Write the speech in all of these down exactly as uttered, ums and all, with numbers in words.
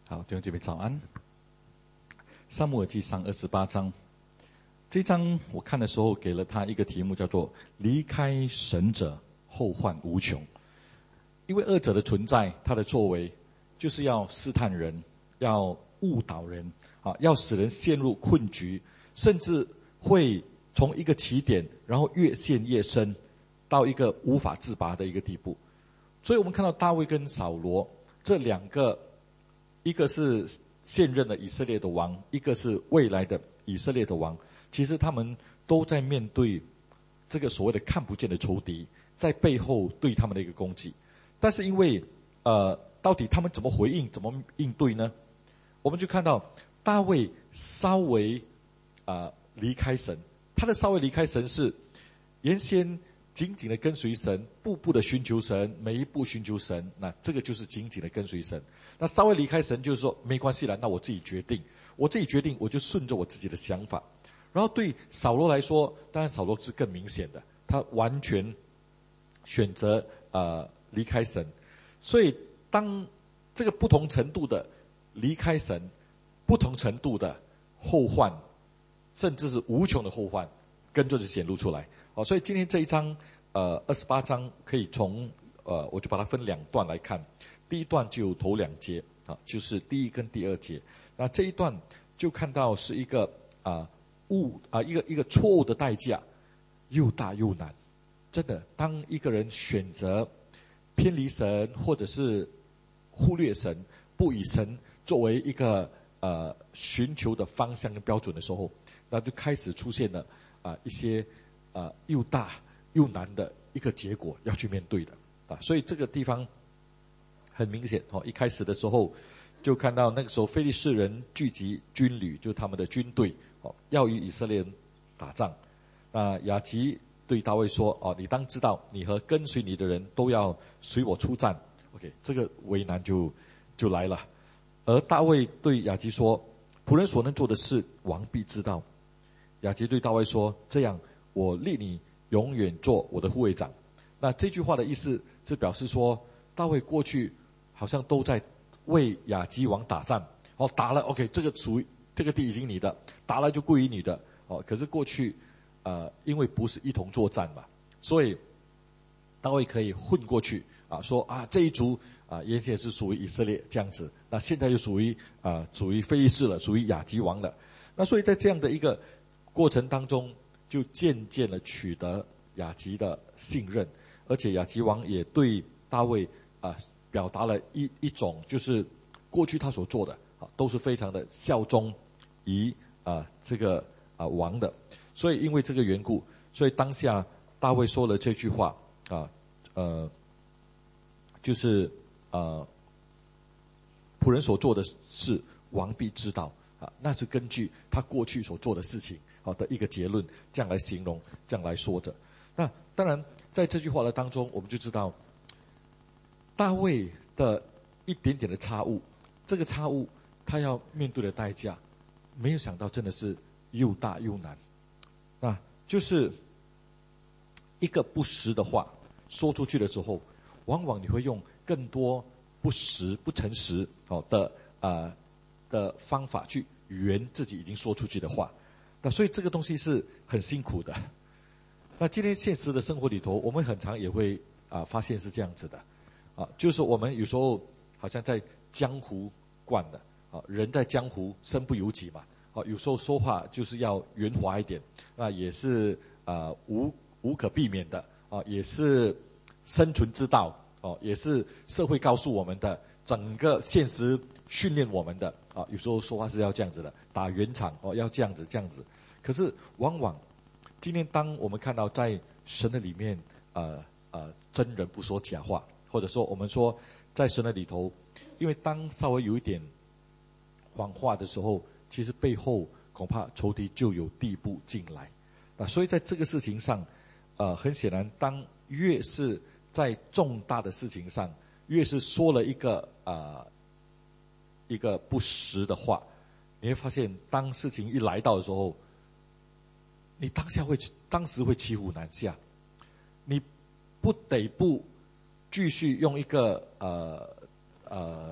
好，弟兄姐妹早安。撒母耳记上二十八章，这章我看的时候给了他一个题目，叫做离开神者后患无穷。因为恶者的存在，他的作为就是要试探人，要误导人啊，要使人陷入困局，甚至会从一个起点，然后越陷越深，到一个无法自拔的一个地步。所以我们看到大卫跟扫罗这两个，一个是现任的以色列的王，一个是未来的以色列的王，其实他们都在面对这个所谓的看不见的仇敌在背后对他们的一个攻击。但是因为呃，到底他们怎么回应，怎么应对呢？我们就看到大卫稍微啊、呃、离开神，他的稍微离开神是原先紧紧的跟随神，步步的寻求神，每一步寻求神，那这个就是紧紧的跟随神。那稍微离开神就是说没关系了，那我自己决定，我自己决定，我就顺着我自己的想法。然后对扫罗来说，当然扫罗是更明显的，他完全选择呃离开神。所以当这个不同程度的离开神，不同程度的后患，甚至是无穷的后患，跟着就显露出来。好，所以今天这一章呃二十八章可以从呃我就把它分两段来看。第一段就头两节啊，就是第一跟第二节。那这一段就看到是一个啊误啊一个一个错误的代价，又大又难。真的，当一个人选择偏离神，或者是忽略神，不以神作为一个呃寻求的方向跟标准的时候，那就开始出现了啊、呃、一些啊、呃、又大又难的一个结果要去面对的啊。所以这个地方很明显哦，一开始的时候就看到那个时候非利士人聚集军旅，就是他们的军队哦，要与以色列人打仗。那亚吉对大卫说：“哦，你当知道，你和跟随你的人都要随我出战。” OK， 这个为难就就来了。而大卫对亚吉说：“仆人所能做的事，王必知道。”亚吉对大卫说：“这样，我立你永远做我的护卫长。”那这句话的意思是表示说，大卫过去好像都在为亚基王打仗，哦，打了 ，OK， 这个属于这个地已经你的，打了就归于你的，哦。可是过去，呃，因为不是一同作战嘛，所以大卫可以混过去啊，说啊这一族啊原先是属于以色列这样子，那现在就属于啊属于非利士了，属于亚基王了。那所以在这样的一个过程当中，就渐渐的取得亚基的信任，而且亚基王也对大卫啊。表达了一一种就是过去他所做的啊，都是非常的效忠于啊这个啊王的，所以因为这个缘故，所以当下大卫说了这句话啊，呃，就是呃仆人所做的事，王必知道啊，那是根据他过去所做的事情啊的一个结论，这样来形容，这样来说的。那当然在这句话的当中，我们就知道。大卫的一点点的差误，这个差误他要面对的代价，没有想到真的是又大又难。那就是一个不实的话说出去的时候，往往你会用更多不实、不诚实哦的啊、呃、的方法去圆自己已经说出去的话。那所以这个东西是很辛苦的。那今天现实的生活里头，我们很常也会啊、呃、发现是这样子的。啊，就是我们有时候好像在江湖惯的啊，人在江湖身不由己嘛。啊，有时候说话就是要圆滑一点，那也是啊无无可避免的啊，也是生存之道哦，也是社会告诉我们的，整个现实训练我们的啊。有时候说话是要这样子的，打圆场哦，要这样子这样子。可是往往今天当我们看到在神的里面，呃呃，真人不说假话。或者说我们说在神的里头，因为当稍微有一点谎话的时候，其实背后恐怕仇敌就有地步进来啊。所以在这个事情上呃，很显然当越是在重大的事情上，越是说了一个啊、呃、一个不实的话，你会发现当事情一来到的时候，你当下会当时会骑虎难下，你不得不继续用一个呃呃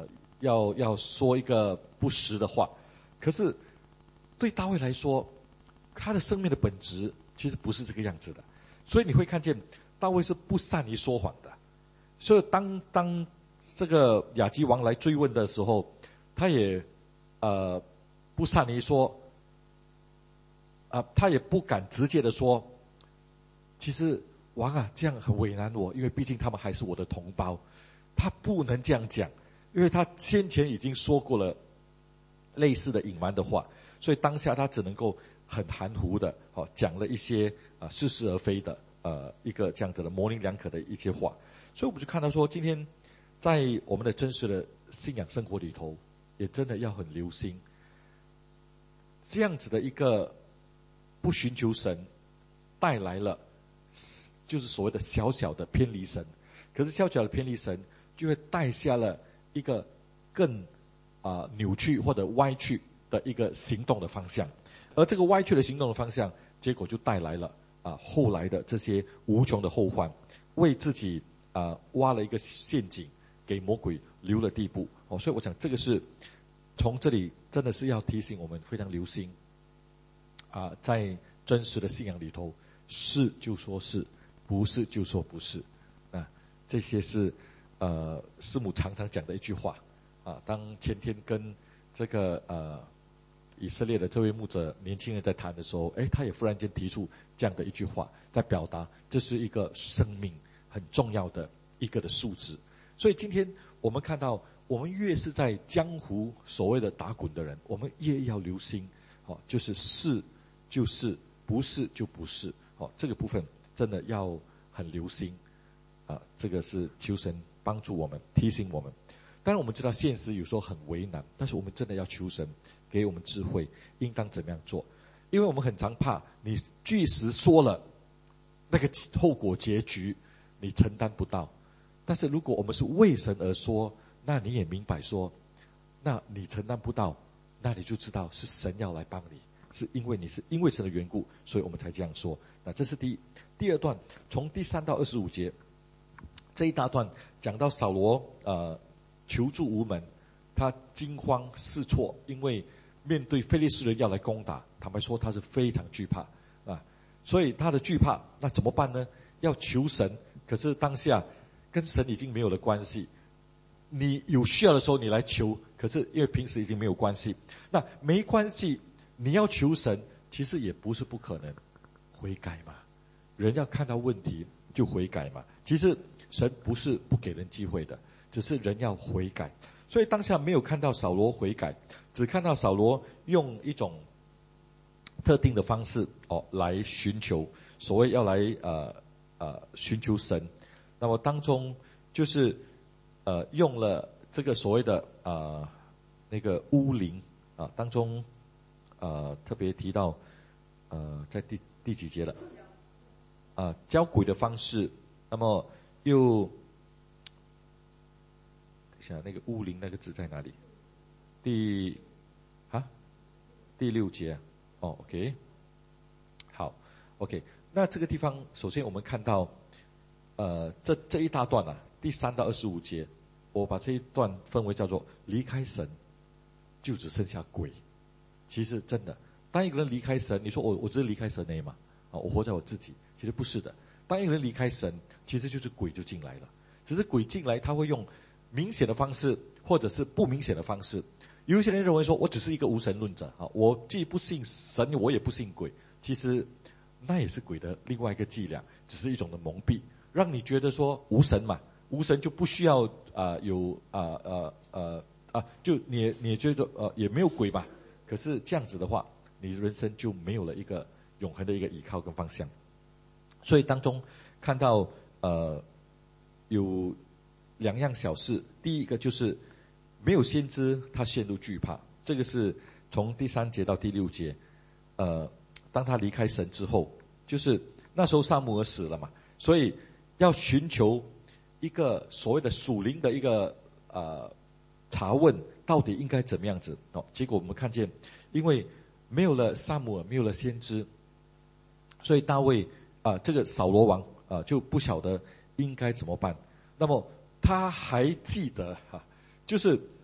要要说一个不实的话。可是对大卫来说，他的生命的本质其实不是这个样子的，所以你会看见大卫是不善于说谎的。所以当当这个亚基王来追问的时候，他也呃不善于说啊、呃，他也不敢直接的说，其实王啊这样很为难我，因为毕竟他们还是我的同胞，他不能这样讲，因为他先前已经说过了类似的隐瞒的话，所以当下他只能够很含糊的哦讲了一些啊、呃、似是而非的呃一个这样子的模棱两可的一些话。所以我们就看到说，今天在我们的真实的信仰生活里头，也真的要很留心这样子的一个不寻求神带来了就是所谓的小小的偏离神，可是小小的偏离神就会带下了一个更啊、呃、扭曲或者歪曲的一个行动的方向，而这个歪曲的行动的方向，结果就带来了啊、呃、后来的这些无穷的后患，为自己啊、呃、挖了一个陷阱，给魔鬼留了地步哦。所以我想这个是从这里真的是要提醒我们非常留心啊、呃，在真实的信仰里头，是就说是，不是就说不是啊。这些是呃师母常常讲的一句话啊。当前天跟这个呃以色列的这位牧者年轻人在谈的时候，诶，他也忽然间提出这样的一句话，在表达这是一个生命很重要的一个的素质。所以今天我们看到，我们越是在江湖所谓的打滚的人，我们越要留心，哦，就是是就是，不是就不是，哦，这个部分真的要很留心啊。这个是求神帮助我们，提醒我们。当然我们知道现实有时候很为难，但是我们真的要求神给我们智慧，应当怎么样做。因为我们很常怕你据实说了，那个后果结局你承担不到。但是如果我们是为神而说，那你也明白说，那你承担不到，那你就知道是神要来帮你，是因为你是因为神的缘故，所以我们才这样说。那这是第一。第二段从第三到二十五节，这一大段讲到扫罗呃求助无门，他惊慌失措，因为面对非利士人要来攻打，坦白说他是非常惧怕啊。所以他的惧怕，那怎么办呢？要求神，可是当下跟神已经没有了关系。你有需要的时候你来求，可是因为平时已经没有关系，那没关系，你要求神其实也不是不可能，悔改嘛，人要看到问题就悔改嘛。其实神不是不给人机会的，只是人要悔改。所以当下没有看到扫罗悔改，只看到扫罗用一种特定的方式哦来寻求，所谓要来呃呃寻求神。那么当中就是呃用了这个所谓的呃那个巫灵啊，当中呃特别提到呃在第第几节了啊、呃、交鬼的方式，那么又等一下那个巫灵那个字在哪里？第啊第六节哦 OK 好 OK。 那这个地方首先我们看到呃这这一大段啊，第三到二十五节，我把这一段分为叫做离开神就只剩下鬼。其实真的当一个人离开神，你说我我只是离开神而已嘛，啊我活在我自己，其实不是的。当一个人离开神，其实就是鬼就进来了，只是鬼进来他会用明显的方式或者是不明显的方式。有一些人认为说我只是一个无神论者啊，我既不信神我也不信鬼，其实那也是鬼的另外一个伎俩，只是一种的蒙蔽，让你觉得说无神嘛，无神就不需要啊、呃、有啊呃呃啊就你你也觉得呃也没有鬼嘛，可是这样子的话，你人生就没有了一个永恒的一个依靠跟方向。所以当中看到呃有两样小事，第一个就是没有先知他陷入惧怕，这个是从第三节到第六节，呃当他离开神之后，就是那时候撒母耳死了嘛，所以要寻求一个所谓的属灵的一个呃查问，到底应该怎么样子哦。结果我们看见，因为没有了撒母耳，没有了先知，所以大卫啊、呃、这个扫罗王啊、呃、就不晓得应该怎么办。那么他还记得哈、啊，就是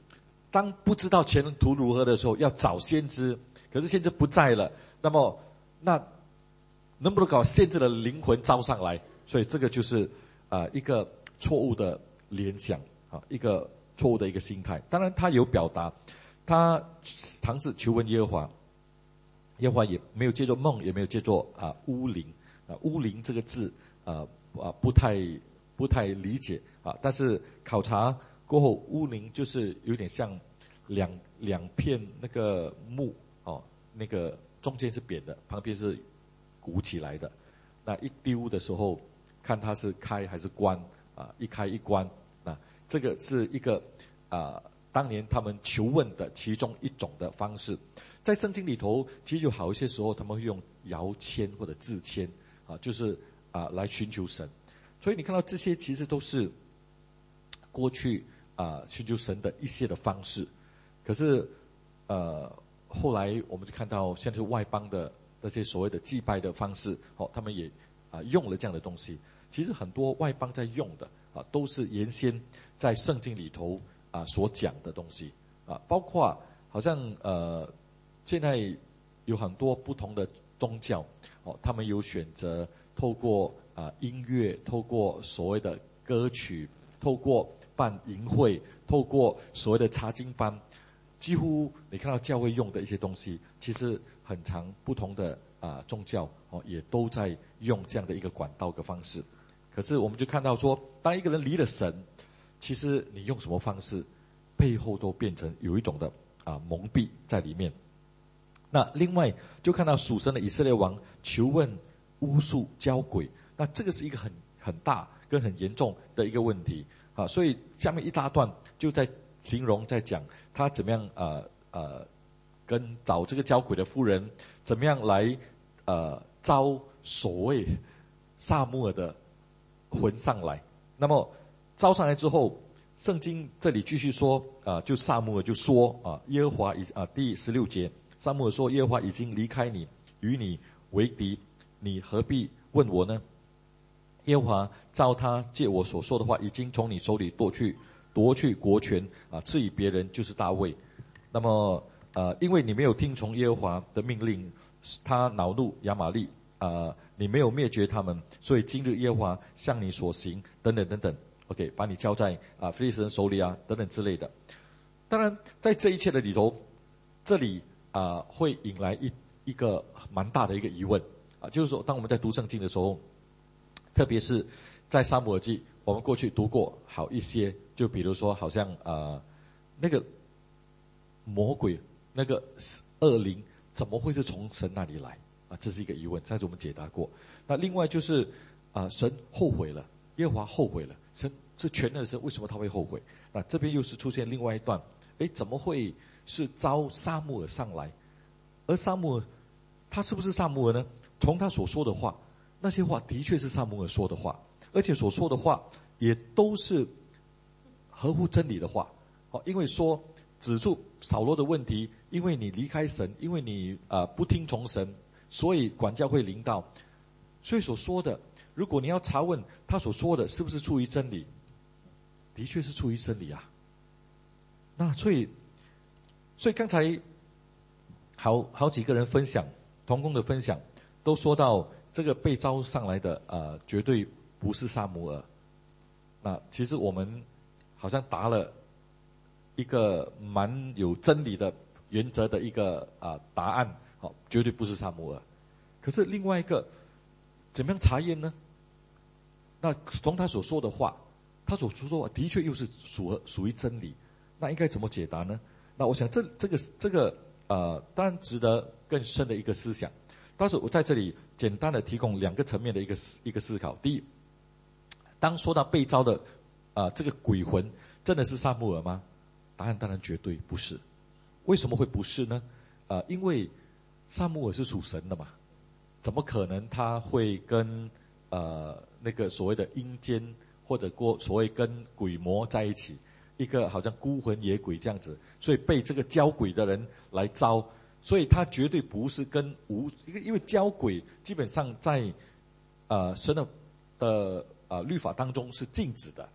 当不知道前途如何的时候，要找先知，可是先知不在了，那么那能不能搞先知的灵魂招上来？所以这个就是啊、呃、一个错误的联想啊，一个错误的一个心态。当然他有表达，他尝试求问耶和华，耶和华也没有借作梦，也没有借作啊巫灵啊巫灵这个字啊啊不太不太理解啊，但是考察过后，巫灵就是有点像两两片那个木哦，那个中间是扁的，旁边是鼓起来的。那一丢的时候，看它是开还是关啊？一开一关，那这个是一个啊，当年他们求问的其中一种的方式。在圣经里头，其实有好一些时候他们会用摇签或者字签啊，就是啊来寻求神。所以你看到这些其实都是过去啊寻求神的一些的方式。可是呃后来我们就看到现在是外邦的那些所谓的祭拜的方式，哦，他们也啊用了这样的东西。其实很多外邦在用的啊，都是原先在圣经里头啊所讲的东西啊，包括好像呃现在有很多不同的宗教哦，他们有选择透过啊音乐，透过所谓的歌曲，透过办营会，透过所谓的查经班，几乎你看到教会用的一些东西，其实很长不同的啊宗教哦也都在用这样的一个管道的方式。可是我们就看到说，当一个人离了神，其实你用什么方式，背后都变成有一种的啊蒙蔽在里面。那另外就看到属神的以色列王求问巫术交鬼，那这个是一个很很大跟很严重的一个问题啊。所以下面一大段就在形容，在讲他怎么样呃呃跟找这个交鬼的妇人，怎么样来呃招所谓撒母耳的魂上来。那么招上来之后，圣经这里继续说啊、呃，就撒母耳就说啊，耶和华已啊第十六节，撒母耳说，耶和华已经离开你，与你为敌，你何必问我呢？耶和华照他借我所说的话，已经从你手里夺去夺去国权啊，赐予别人，就是大卫。那么呃，因为你没有听从耶和华的命令，他恼怒亚玛力啊、呃，你没有灭绝他们，所以今日耶和华向你所行等等等等 ，OK， 把你交在啊非利士人手里啊等等之类的。当然，在这一切的里头，这里啊、呃、会引来一一个蛮大的一个疑问啊，就是说，当我们在读圣经的时候，特别是在撒母耳记，我们过去读过好一些，就比如说，好像呃那个魔鬼那个恶灵怎么会是从神那里来啊？这是一个疑问，上次我们解答过。那另外就是啊、呃，神后悔了，耶和华后悔了，神是全能的神，为什么他会后悔？那这边又是出现另外一段，诶，怎么会是招撒母耳上来？而撒母耳他是不是撒母耳呢？从他所说的话，那些话的确是撒母耳说的话，而且所说的话也都是合乎真理的话。哦，因为说指出扫罗的问题，因为你离开神，因为你啊、呃、不听从神，所以管教会临到。所以所说的，如果你要查问他所说的是不是出于真理，的确是出于真理啊。那所以，所以刚才好好几个人分享同工的分享，都说到这个被招上来的呃，绝对不是撒母耳。那其实我们好像答了一个蛮有真理的原则的一个啊、呃、答案，好，绝对不是撒母耳。可是另外一个怎么样查验呢？那从他所说的话，他所说的话的确又是属属于真理，那应该怎么解答呢？那我想这这个这个呃，当然值得更深的一个思想。但是我在这里简单的提供两个层面的一个一个思考。第一，当说到被招的啊、呃、这个鬼魂真的是撒母耳吗？答案当然绝对不是。为什么会不是呢？呃，因为撒母耳是属神的嘛，怎么可能他会跟呃那个所谓的阴间或者过所谓跟鬼魔在一起，一个好像孤魂野鬼这样子，所以被这个交鬼的人来招，所以他绝对不是跟无，因为交鬼基本上在呃神的的呃律法当中是禁止的，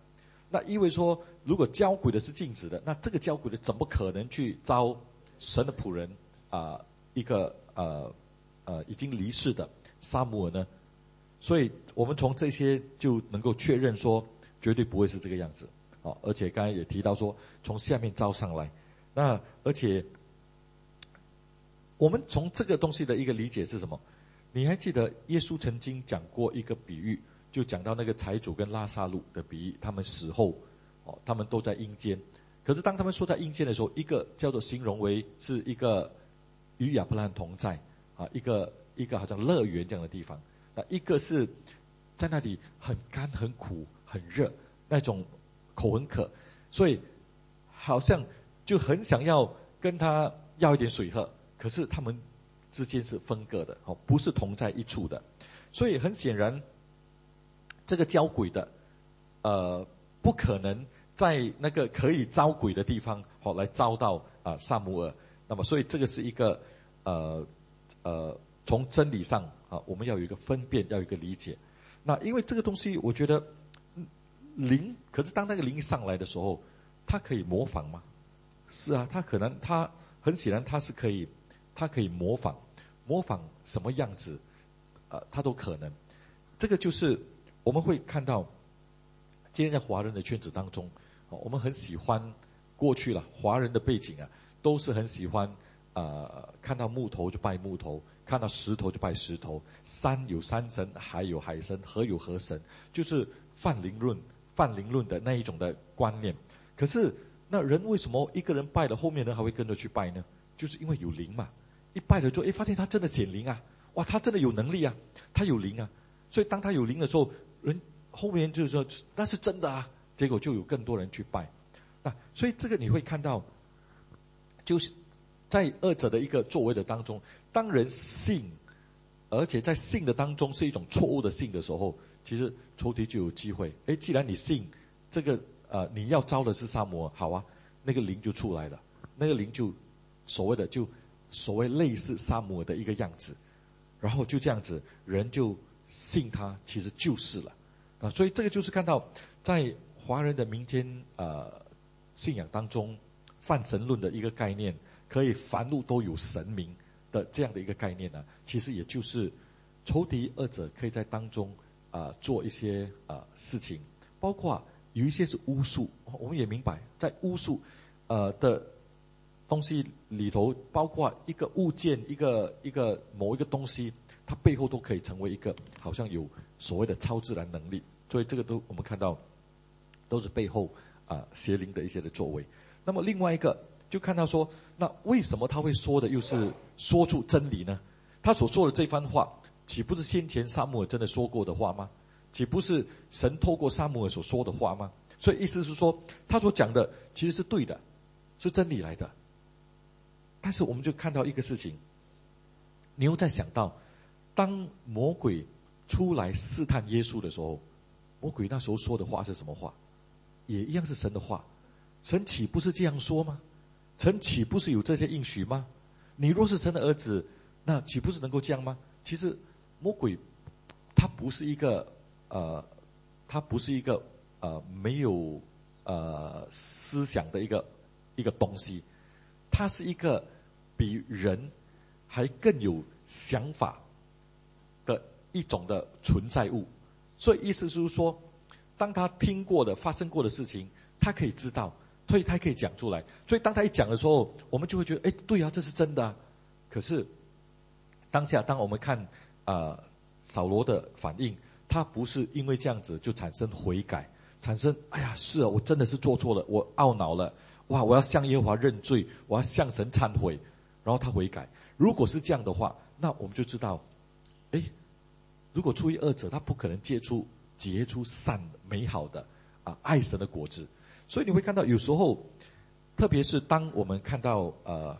那意味说，如果交鬼的是禁止的，那这个交鬼的怎么可能去招神的仆人啊、呃、一个呃呃已经离世的撒母耳呢？所以我们从这些就能够确认说，绝对不会是这个样子。哦，而且刚才也提到说，从下面招上来，那而且我们从这个东西的一个理解是什么？你还记得耶稣曾经讲过一个比喻，就讲到那个财主跟拉撒路的比喻，他们死后，哦，他们都在阴间。可是当他们说在阴间的时候，一个叫做形容为是一个与亚伯拉罕同在啊，一个一个好像乐园这样的地方。那一个是在那里很干、很苦、很热，那种口很渴，所以好像就很想要跟他要一点水喝，可是他们之间是分割的，哦，不是同在一处的。所以很显然，这个交鬼的，呃，不可能在那个可以招鬼的地方，好、哦、来招到啊、呃、撒母耳。那么，所以这个是一个呃呃，从真理上啊，我们要有一个分辨，要有一个理解。那因为这个东西，我觉得灵，可是当那个灵上来的时候，它可以模仿吗？是啊，它可能，它很显然，它是可以，它可以模仿，模仿什么样子，呃，它都可能。这个就是我们会看到，今天在华人的圈子当中，我们很喜欢过去了华人的背景啊，都是很喜欢，呃，看到木头就拜木头，看到石头就拜石头，山有山神，海有海神，河有河神，就是泛灵论。泛灵论的那一种的观念。可是那人为什么一个人拜了，后面人还会跟着去拜呢？就是因为有灵嘛。一拜了之后，诶，发现他真的显灵啊，哇，他真的有能力啊，他有灵啊。所以当他有灵的时候，人后面就是说那是真的啊，结果就有更多人去拜。那所以这个你会看到，就是在二者的一个作为的当中，当人信，而且在信的当中是一种错误的信的时候，其实仇敌就有机会。诶，既然你信这个呃你要招的是撒母耳，好啊，那个灵就出来了，那个灵就所谓的就所谓类似撒母耳的一个样子，然后就这样子人就信他，其实就是了啊。所以这个就是看到在华人的民间呃信仰当中，泛神论的一个概念，可以凡物都有神明的这样的一个概念呢、啊，其实也就是仇敌二者可以在当中啊、呃、做一些啊、呃、事情，包括有一些是巫术，我们也明白，在巫术呃的东西里头，包括一个物件、一个一个某一个东西，它背后都可以成为一个好像有所谓的超自然能力，所以这个都我们看到都是背后啊、呃、邪灵的一些的作为。那么另外一个就看到说，那为什么他会说的又是说出真理呢？他所说的这番话，岂不是先前撒母耳真的说过的话吗？岂不是神透过撒母耳所说的话吗？所以意思是说，他所讲的其实是对的，是真理来的。但是我们就看到一个事情，你又在想到，当魔鬼出来试探耶稣的时候，魔鬼那时候说的话是什么话？也一样是神的话。神岂不是这样说吗？神岂不是有这些应许吗？你若是神的儿子，那岂不是能够这样吗？其实魔鬼他不是一个呃，他不是一个呃没有呃思想的一个一个东西，他是一个比人还更有想法的一种的存在物。所以意思就是说，当他听过的发生过的事情，他可以知道，所以他可以讲出来。所以当他一讲的时候，我们就会觉得，哎，对啊，这是真的啊。可是当下当我们看呃扫罗的反应，他不是因为这样子就产生悔改，产生哎呀是啊，我真的是做错了，我懊恼了，哇，我要向耶和华认罪，我要向神忏悔，然后他悔改。如果是这样的话，那我们就知道，哎，如果出于恶者，他不可能结出结出善美好的啊爱神的果子。所以你会看到有时候，特别是当我们看到呃，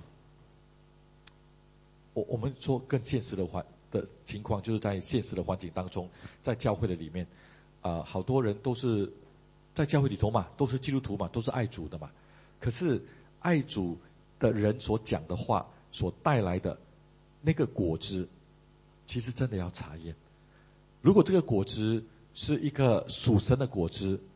我我们说更现实的环的情况，就是在现实的环境当中，在教会的里面，啊、呃，好多人都是在教会里头嘛，都是基督徒嘛，都是爱主的嘛。可是爱主的人所讲的话，所带来的那个果子，其实真的要查验。如果这个果子是一个属神的果子，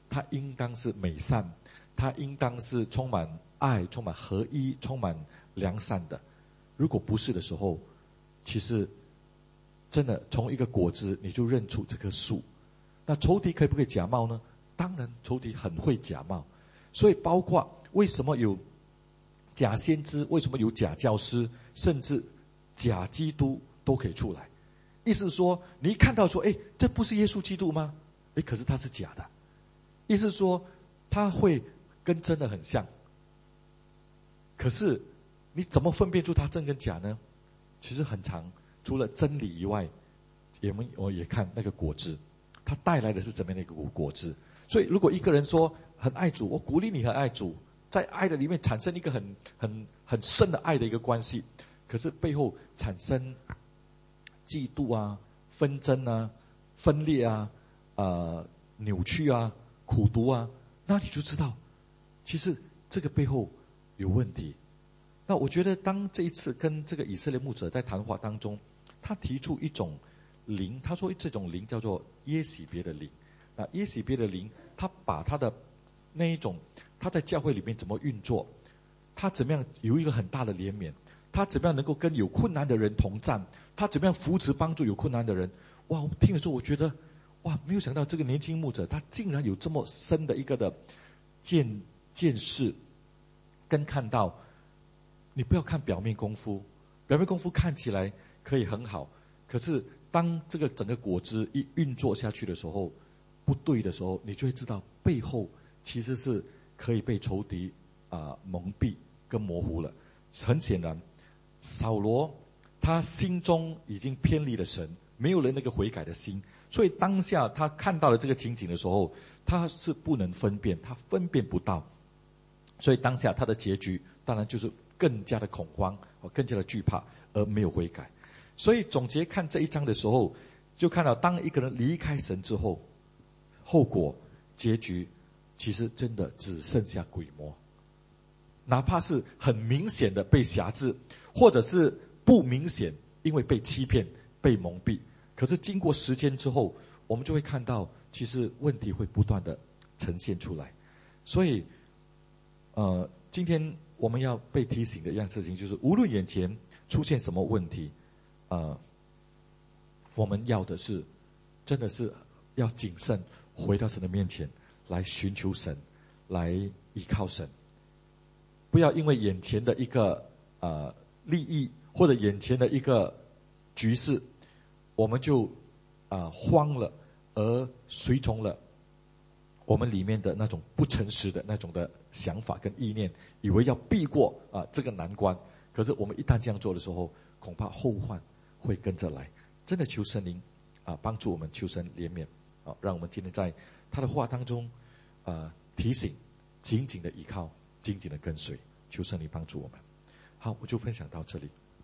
它应当是美善，它应当是充满爱、充满合一、充满良善的。如果不是的时候，其实真的从一个果子你就认出这棵树。那仇敌可不可以假冒呢？当然仇敌很会假冒。所以包括为什么有假先知，为什么有假教师，甚至假基督都可以出来。意思是说，你一看到说，哎，这不是耶稣基督吗？哎，可是他是假的。意思是说，他会跟真的很像。可是你怎么分辨出他真跟假呢？其实很长，除了真理以外，我们我也看那个果子，它带来的是怎么样的一个果子。所以如果一个人说很爱主，我鼓励你很爱主，在爱的里面产生一个很很很深的爱的一个关系，可是背后产生嫉妒啊、纷争啊、分裂啊、呃扭曲啊、苦毒啊，那你就知道其实这个背后有问题。那我觉得当这一次跟这个以色列牧者在谈话当中，他提出一种灵，他说这种灵叫做耶洗别的灵。那耶洗别的灵，他把他的那一种他在教会里面怎么运作，他怎么样有一个很大的怜悯，他怎么样能够跟有困难的人同站，他怎么样扶持帮助有困难的人。哇，我听了之后我觉得哇，没有想到这个年轻牧者他竟然有这么深的一个的见见识跟看到。你不要看表面功夫，表面功夫看起来可以很好，可是当这个整个果汁一运作下去的时候，不对的时候，你就会知道背后其实是可以被仇敌啊、呃、蒙蔽跟模糊了。很显然，扫罗他心中已经偏离了神，没有了那个悔改的心，所以当下他看到了这个情景的时候，他是不能分辨，他分辨不到，所以当下他的结局当然就是更加的恐慌，更加的惧怕，而没有悔改。所以总结看这一章的时候，就看到当一个人离开神之后，后果结局其实真的只剩下鬼魔。哪怕是很明显的被辖制，或者是不明显因为被欺骗被蒙蔽，可是经过时间之后，我们就会看到其实问题会不断的呈现出来。所以呃，今天我们要被提醒的一样事情就是，无论眼前出现什么问题，呃，我们要的是真的是要谨慎回到神的面前来寻求神，来依靠神。不要因为眼前的一个呃利益或者眼前的一个局势，我们就啊、呃、慌了，而随从了我们里面的那种不诚实的那种的想法跟意念，以为要避过啊、呃、这个难关。可是我们一旦这样做的时候，恐怕后患会跟着来。真的求神灵啊、呃、帮助我们，求神怜悯啊、呃，让我们今天在他的话当中啊、呃、提醒，紧紧的依靠，紧紧的跟随，求神灵帮助我们。好，我就分享到这里。